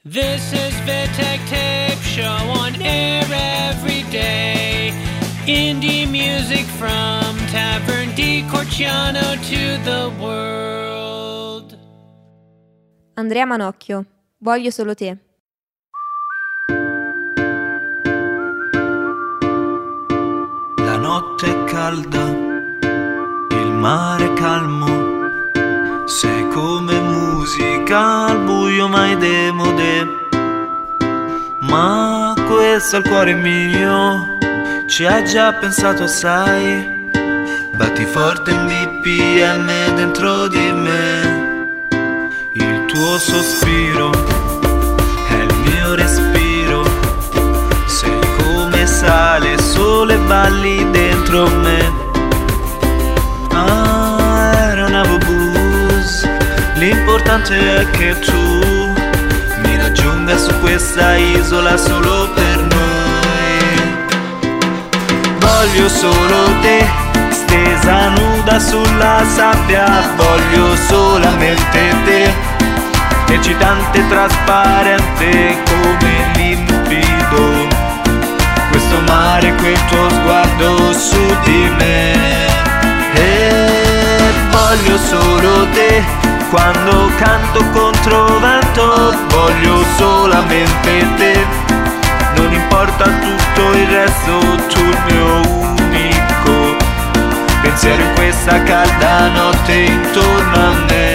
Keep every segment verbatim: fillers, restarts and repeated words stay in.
This is Vittek Tape Show on air every day. Indie music from Tavern di Corciano to the world. Andrea Manocchio, Voglio solo te. La notte è calda, il mare calmo. Sei come musica al buio mai demode. Ma questo è il cuore mio, ci hai già pensato sai. Batti forte in B P M dentro di me. Il tuo sospiro è il mio respiro. Sei come sale, sole balli dentro me. Aeronavobus, l'importante è che tu mi raggiunga su questa isola solo per noi. Voglio solo te, stesa nuda sulla sabbia. Voglio solamente te, eccitante, trasparente come limpido. Questo mare, quel tuo sguardo su di me. E voglio solo te, quando canto contro vento. Voglio solamente te, non importa tutto il resto. Tu il mio unico pensiero in questa calda notte intorno a me.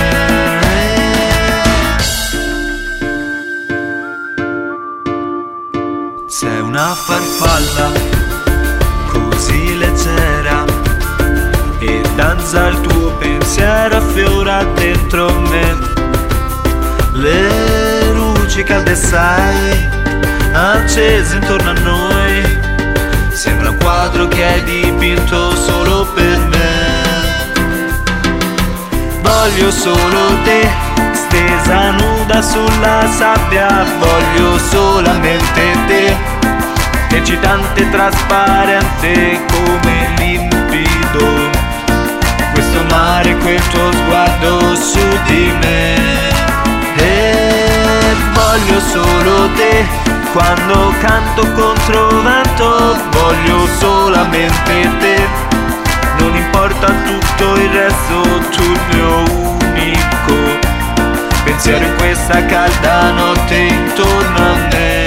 Sei una farfalla così leggera e danza il tuo pensiero, affiora dentro me. Le luci calde sai, accese intorno a noi. Sembra un quadro che hai dipinto solo per me. Voglio solo te, stesa nuda sulla sabbia. Voglio solamente te, eccitante, trasparente come limpido. Questo mare, quel tuo sguardo su di me. E voglio solo te, quando canto contro vento. Voglio solamente te, non importa tutto il resto. Tu il mio unico pensiero in questa calda notte intorno a me.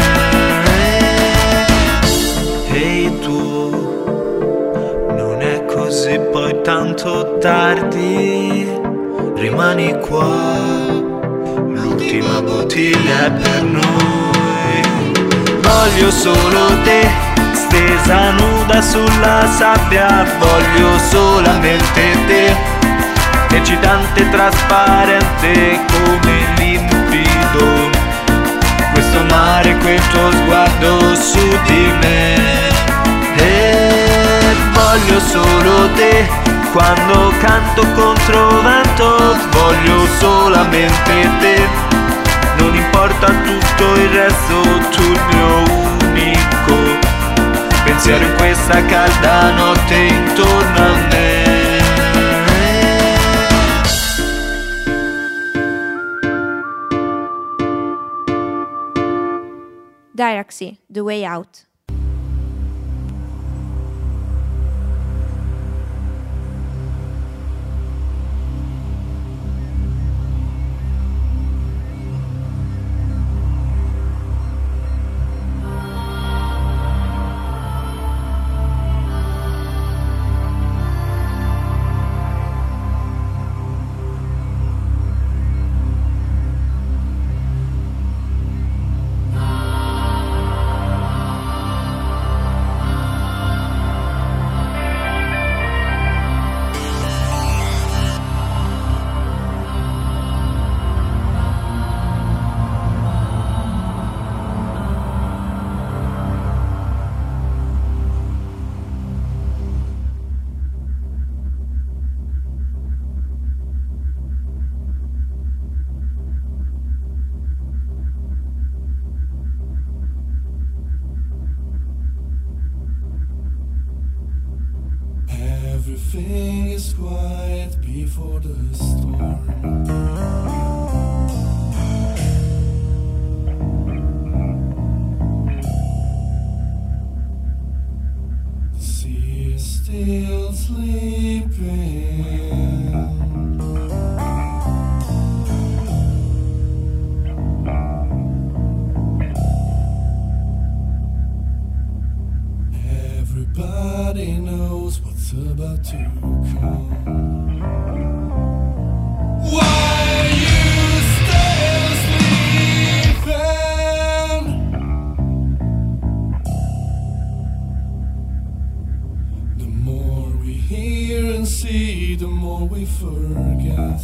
Ehi tu, non è così poi tanto tardi. Rimani qua, l'ultima bottiglia è per noi. Voglio solo te, stesa nuda sulla sabbia. Voglio solamente te, eccitante, trasparente come limpido. Questo mare, quel tuo sguardo su di me. E voglio solo te, quando canto contro vento. Voglio solamente te, non importa tutto il resto. Tu il mio unico pensiero in questa calda notte intorno a me. Diraxy, The Way Out. Everything is quiet before the storm. to come. Why you still sleeping? The more we hear and see, the more we forget.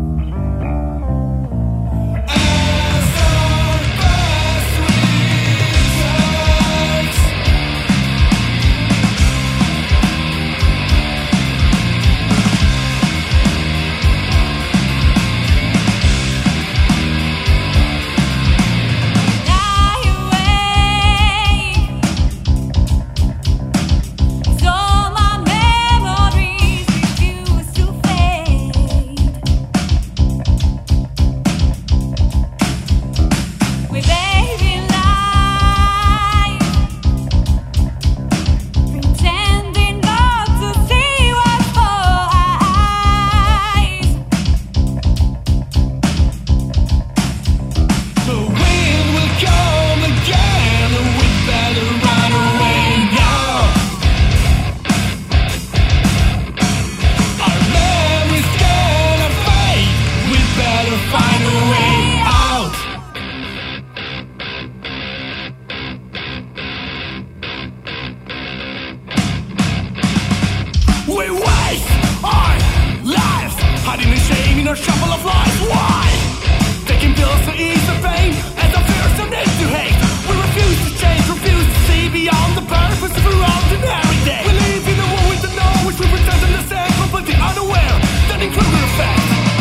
We waste our lives, hiding in shame in a shuffle of lies. Why? Taking pills to ease the pain, and the fears of need to hate. We refuse to change, refuse to see beyond the purpose of our ordinary day. We live in a world with the knowledge, we pretend to understand, completely unaware, that includes the effect.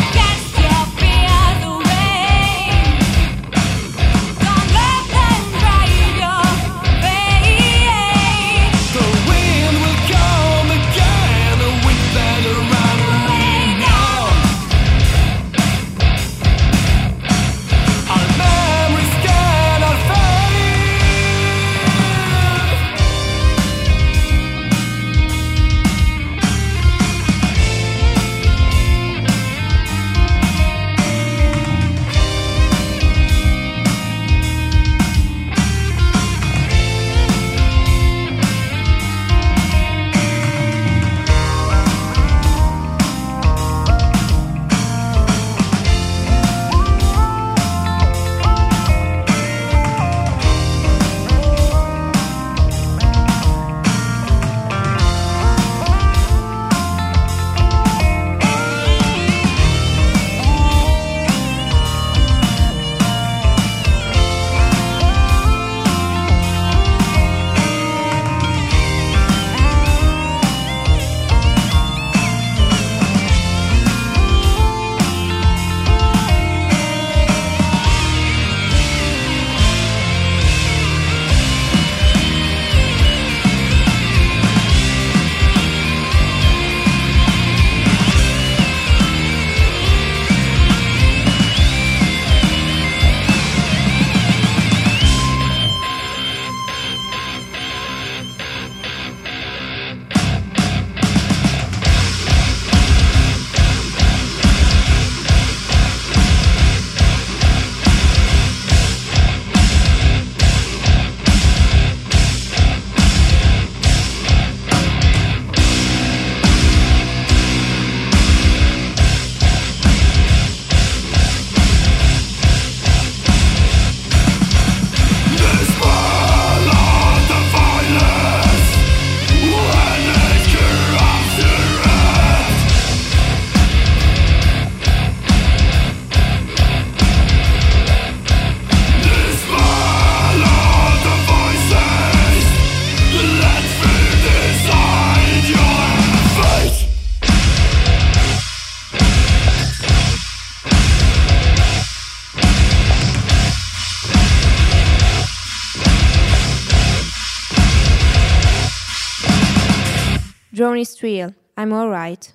Drone is real. I'm alright.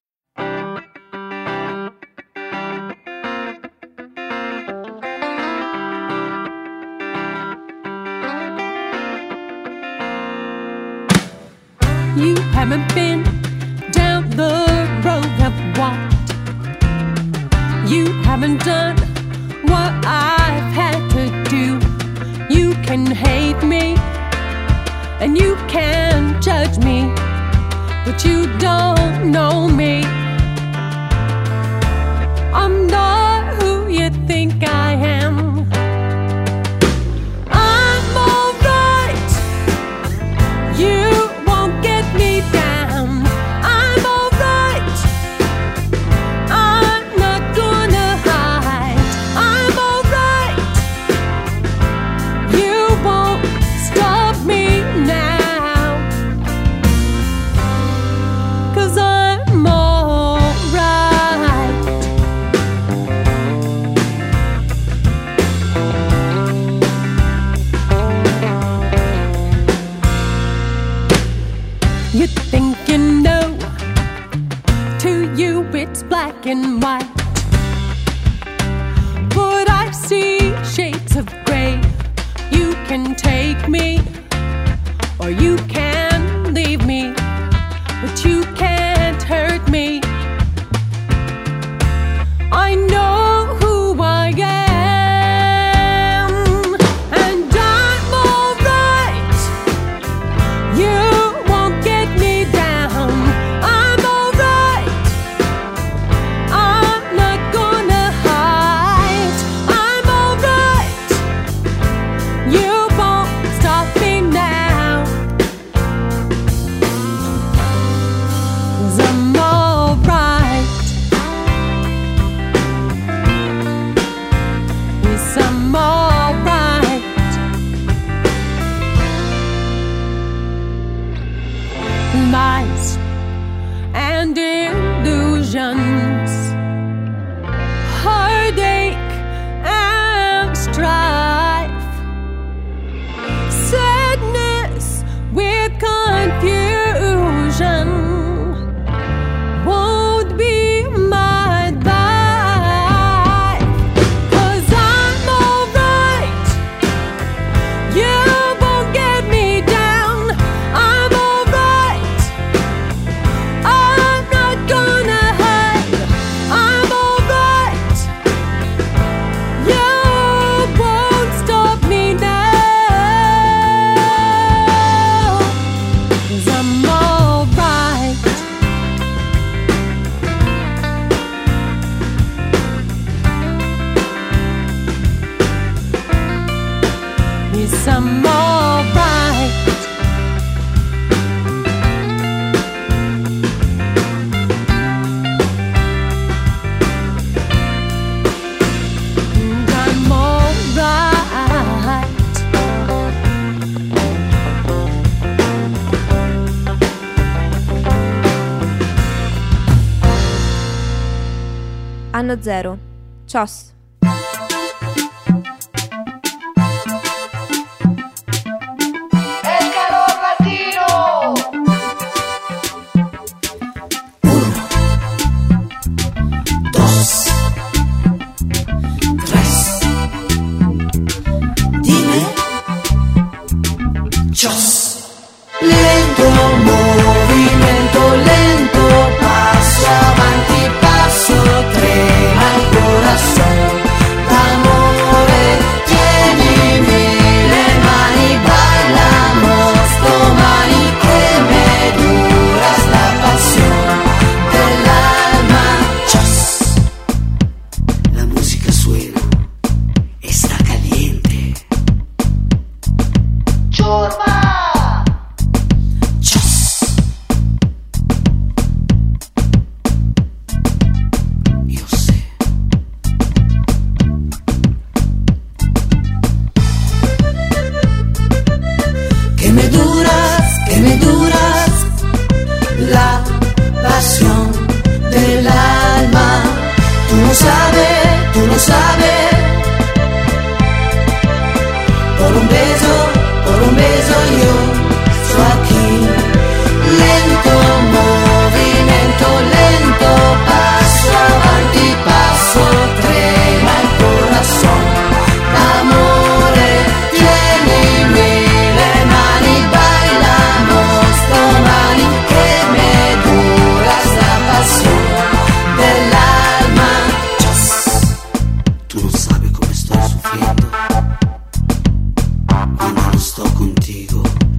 You haven't been down the road I've walked. You haven't done what I've had to do. You can hate me and you can judge me, but you don't and white, but I see shades of gray. You can take me, or you can leave me, but you can't hurt me. I know who I am, and I'm alright. You won't get me down. I'm alright. I'm not gonna hide. I'm alright. You won't stop me now. 'Cause I'm alright. Yes, I'm alright. Lies and illusions, heartache and strife, sadness with confusion won't be my life. 'Cause I'm alright. You won't get me down. I'm alright. I'm not gonna hide. I'm alright. You won't stop me now. 'Cause I'm alright. Yes, I'm alright. And I'm alright. Anno zero. Cios. Lento movimento, lento passo avanti, passo trema il corazón. Amore, tienimi le mani, bailamos domani que me duras la pasión del alma. Chos. La música suena, está caliente. Churma. Que me duras, que me duras la pasión del alma. Tú no sabes, tú no sabes. Por un beso, por un beso yo estoy aquí. Lento movimiento, lento paso avanti, paso trema el corazón. Amore, tienimi le mani, bailamos domani que me duras la pasión del alma. Tú no sabes cómo estoy sufriendo cuando no estoy contigo.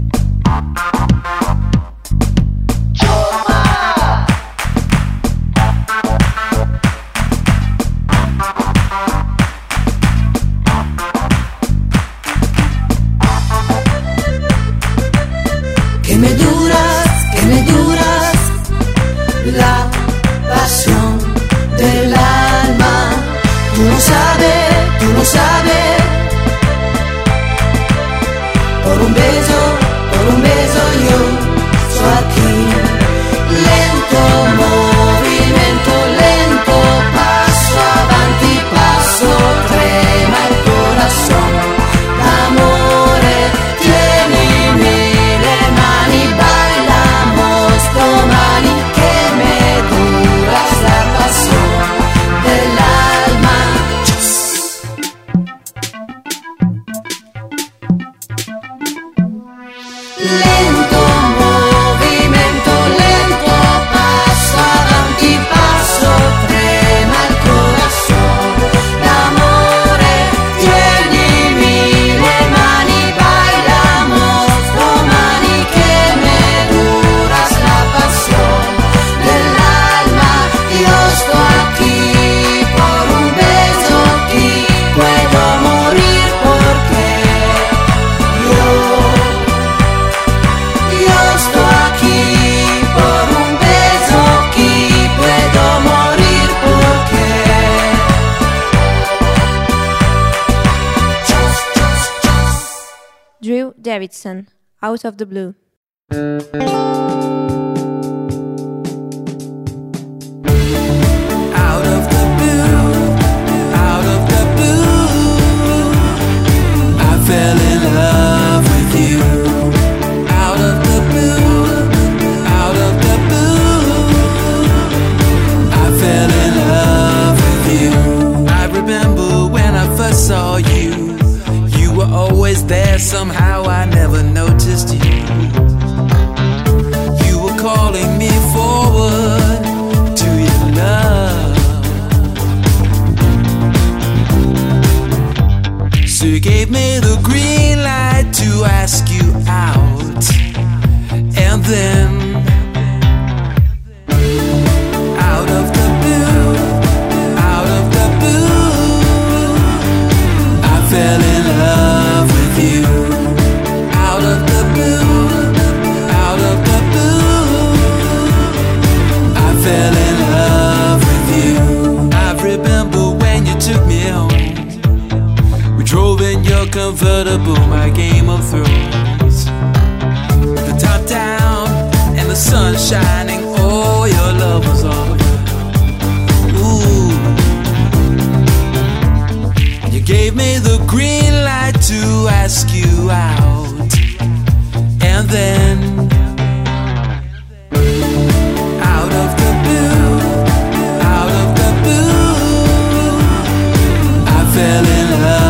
Que me duras, que me duras la pasión del alma. Tú no sabes, tú no sabes. Por un beso, por un beso yo estoy aquí. Lento movimiento, lento paso avanti, paso trema el corazón. Amore, tienimi le mani, bailamos domani que me duras la pasión Drew Davidson, Out of the Blue. Fell in love with you. Out of the blue, out of the blue, I fell in love with you. I remember when I first saw you. You were always there, somehow I never noticed you. You were calling me forward to your love. So you gave me the green light to ask you out. And then out of the blue, out of the blue, I fell in love with you. Out of the blue, out of the blue, I fell in love with you. I remember when you took me home. Drove in your convertible, my Game of Thrones. The top down and the sun shining, oh, your love was all around. Ooh. You gave me the green light to ask you out. And then out of the blue, out of the blue, I fell in love.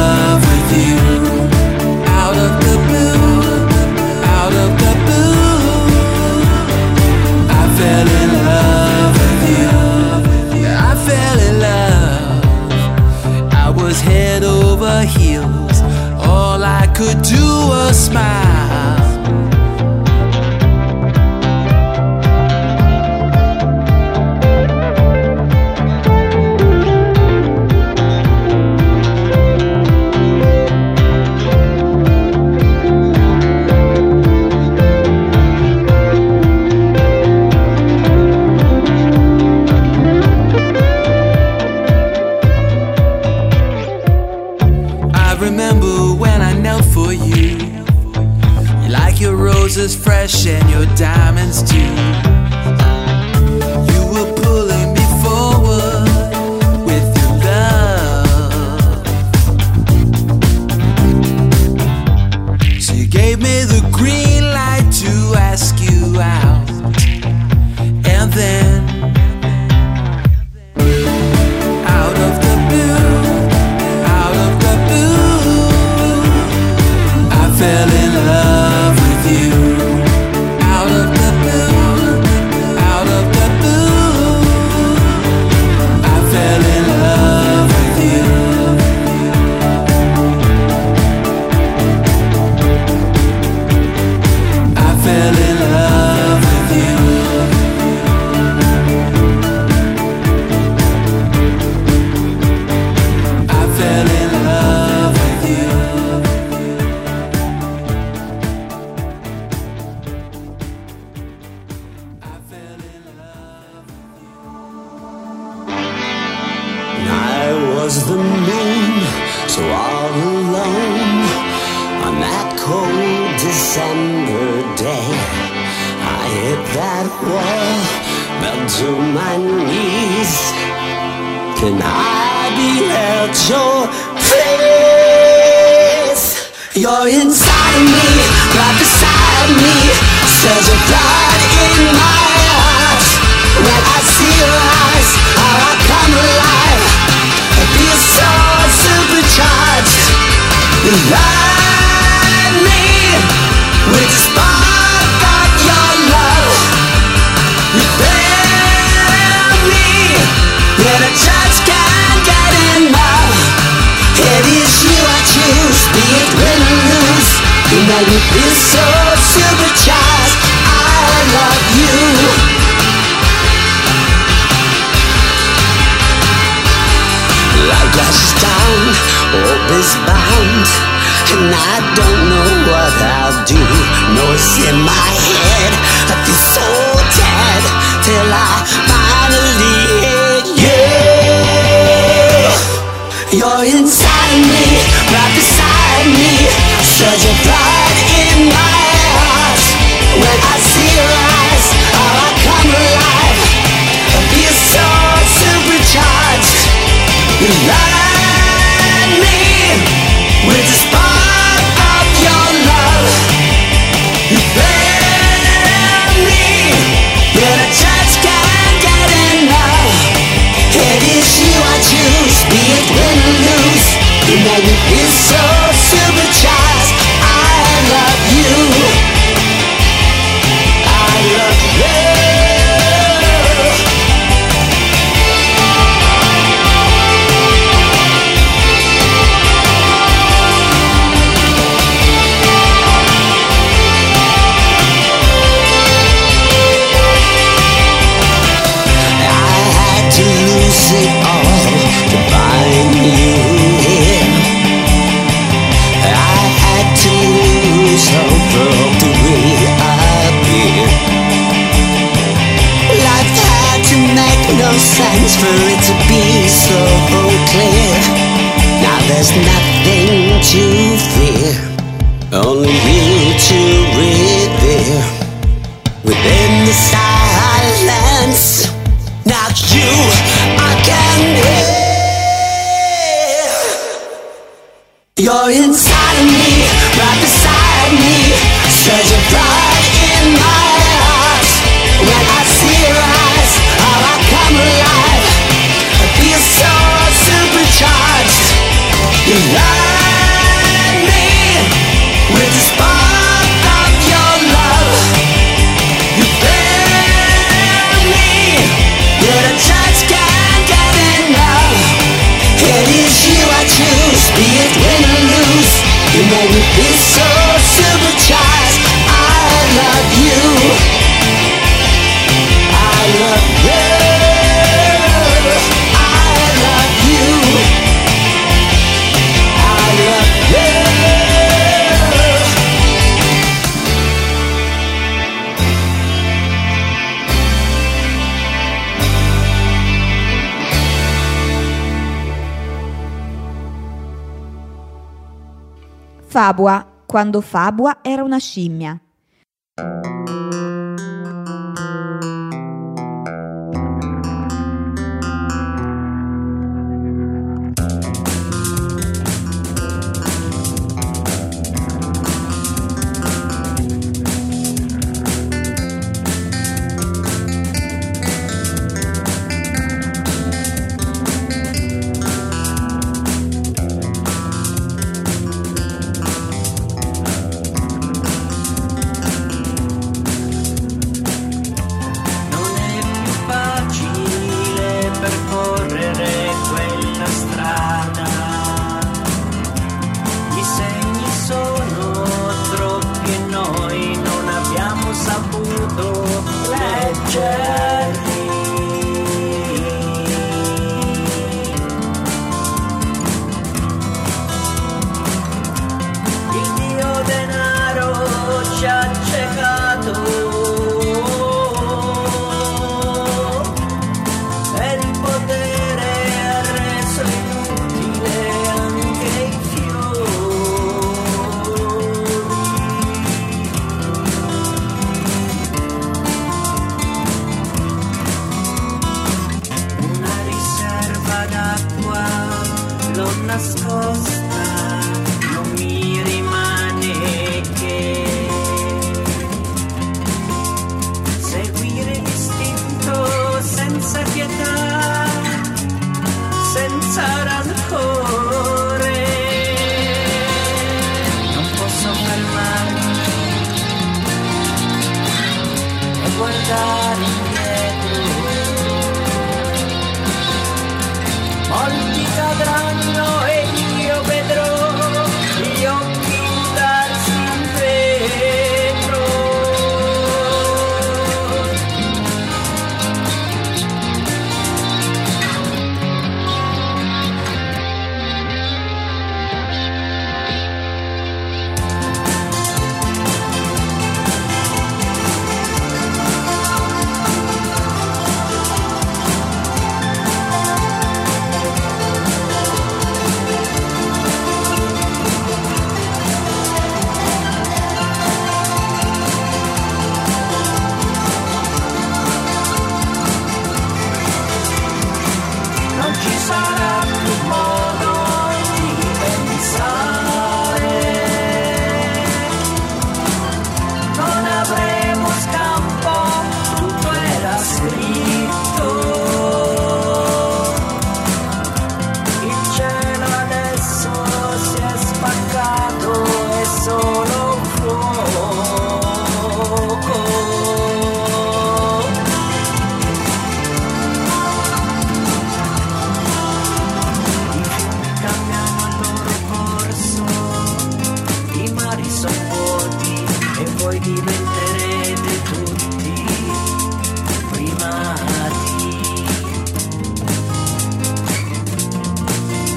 Out of the blue, out of the blue, I fell in love with you. I fell in love. I was head over heels. All I could do was smile. Roses fresh and your diamonds too. You were pulling me forward with your love. So you gave me the green light to ask you out. And then out of the blue, out of the blue, I fell in love with you. Out of the blue, out of the blue, I fell in love with you. I fell in love with you. I fell in love with you. Was the moon so all alone on that cold December day? I hit that wall, fell to my knees. Then I beheld your face. You're inside of me, right beside me. Surge of blood in my heart. When I see your eyes, how I come alive. Feel so supercharged. You light me with the spark of your love. You fill me, yet I just can't get enough. It is you I choose, be it win or lose. You make me feel so supercharged. I love you. Light flashes down, hope is bound, and I don't know what I'll do. Noise in my head, I feel so dead till I finally hit you. You're inside of me, right beside me. Surge of blood never hope to reappear. Life had to make no sense for it to be so clear. Now there's nothing to fear, only you to revere. Within the silence, now you I can hear. You're inside of me, right beside me. Surge of pride in my heart. When I see your eyes, how I come alive. I feel so supercharged. You light me with the spark of your love. You fill me, yet a touch can't get enough. It is you I choose, be it win or lose. You make me feel so supercharged. I love you, I love you, I love you, I love you. Fabua, quando Fabua era una scimmia.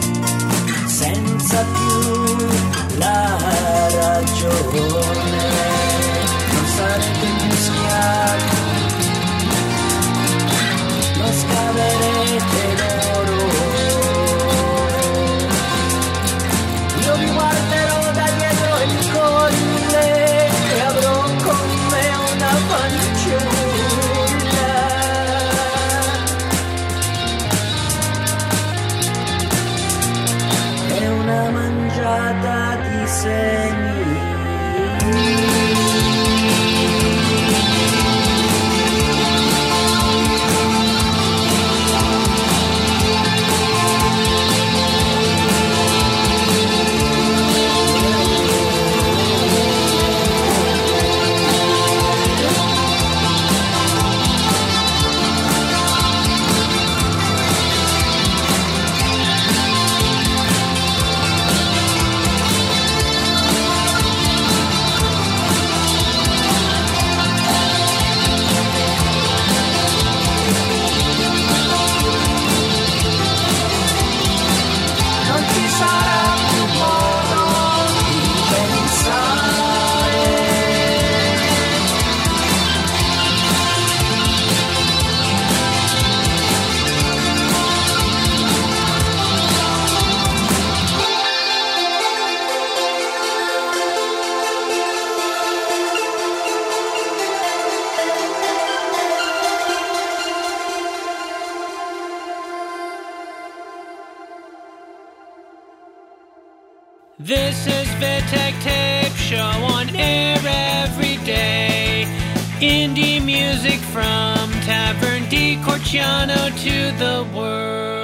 Senza più la ragione. insegni. This is Vitek Tape Show on air every day. Indie music from Tavern di Corciano to the world.